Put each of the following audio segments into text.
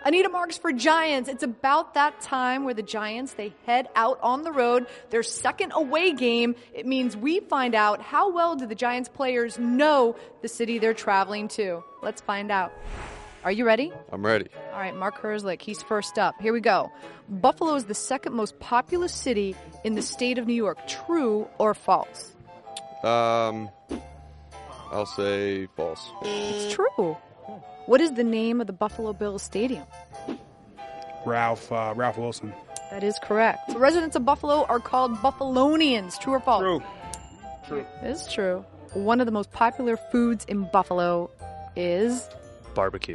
Anita marks for Giants. It's about that time where the Giants, they head out on the road, their second away game. It means we find out how well do the Giants players know the city they're traveling to. Let's find out. Are you ready? I'm ready. All right, Mark Herzlich, he's first up. Here we go. Buffalo is the second most populous city in the state of New York. True or false? I'll say false. It's true. What is the name of the Buffalo Bills stadium? Ralph Wilson. That is correct. The residents of Buffalo are called Buffalonians. True or false? True. It is true. One of the most popular foods in Buffalo is Barbecue.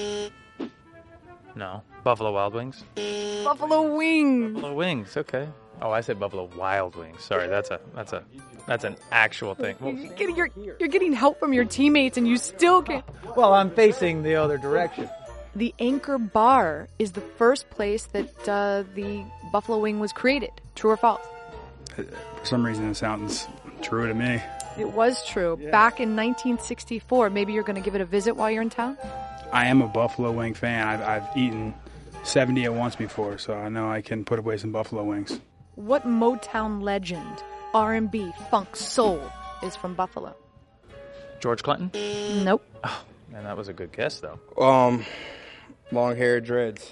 No. Buffalo Wild Wings? buffalo wings. Buffalo Wings, okay. Oh, I said Buffalo Wild Wings. Sorry, that's an actual thing. You're getting help from your teammates and you still can't. Well, I'm facing the other direction. The Anchor Bar is the first place that the buffalo wing was created. True or false? For some reason, it sounds true to me. It was true. Yeah. Back in 1964. Maybe you're going to give it a visit while you're in town? I am a buffalo wing fan. I've eaten 70 at once before, so I know I can put away some buffalo wings. What Motown legend, R&B, funk, soul is from Buffalo? George Clinton? Nope. Oh, man, that was a good guess, though. Long hair, dreads.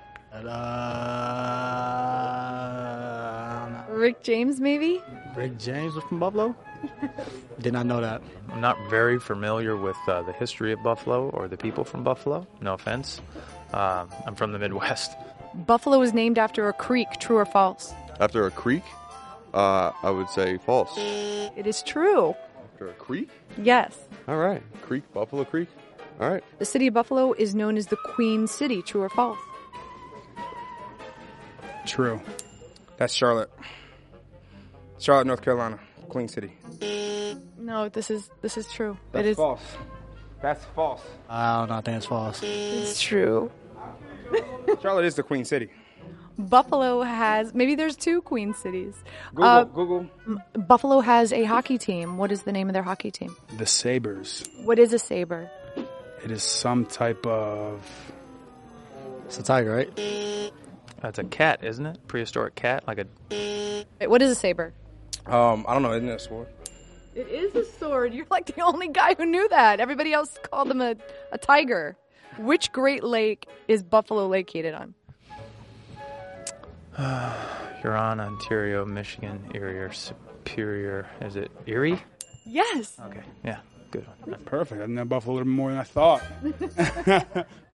Rick James, maybe? Rick James was from Buffalo? Did not know that. I'm not very familiar with the history of Buffalo or the people from Buffalo. No offense. I'm from the Midwest. Buffalo is named after a creek. True or false? After a creek, I would say false. It is true. After a creek? Yes. All right. Creek, Buffalo Creek. All right. The city of Buffalo is known as the Queen City. True or false? True. That's Charlotte. Charlotte, North Carolina. Queen City. No, this is true. That's it is false. That's false. I don't know. I think it's false. It's true. Charlotte is the Queen City. Buffalo has, maybe there's two Queen Cities. Google. Buffalo has a hockey team. What is the name of their hockey team? The Sabres. What is a saber? It is some type of... It's a tiger, right? That's a cat, isn't it? Prehistoric cat, like a... Wait, what is a saber? I don't know. Isn't it a sword? It is a sword. You're like the only guy who knew that. Everybody else called them a tiger. Which Great Lake is Buffalo located on? Huron, Ontario, Michigan, Erie, or Superior. Is it Erie? Yes. Okay, yeah, good one. Perfect. I know Buffalo a little more than I thought.